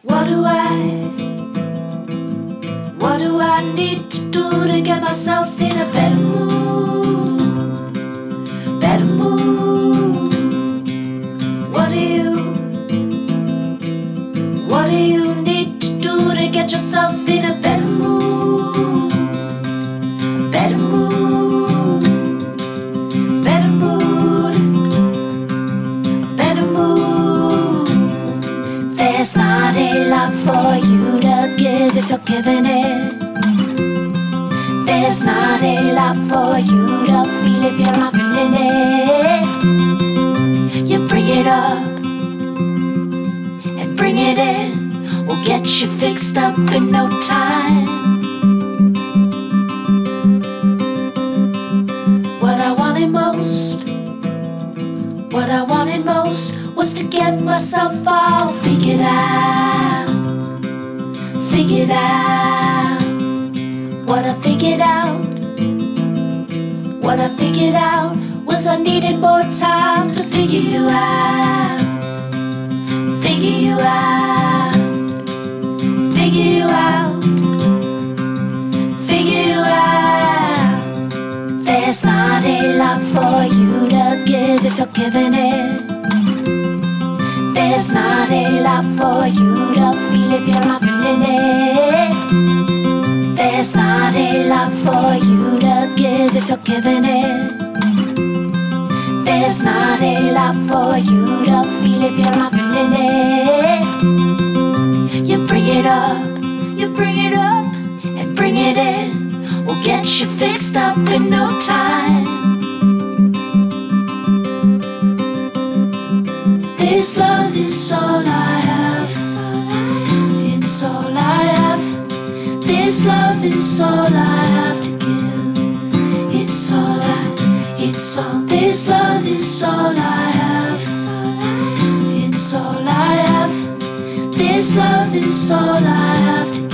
What do I need to do to get myself in a better mood? Better mood. What do you need to do to get yourself in a better mood? Better mood. Better mood. Better mood. There's not a lot for you to give if you're giving it. There's not a lot for you to feel if you're not feeling it. You bring it up and bring it in. We'll get you fixed up in no time. What I wanted most was to get myself all figured out. Figured out. What I figured out was I needed more time to figure you out. Figure you out. Figure you out. Figure you out. There's not a lot for you to give if you're giving it. There's not a lot for you to feel if you're not feeling it. There's not a lot for you to give if you're giving it. There's not a lot for you to feel if you're not feeling it. You bring it up and bring it in. We'll get you fixed up in no time. This love is all I have. It's all I have. This love is all I have to give. This love is all I have. It's all I have. This love is all I have to give.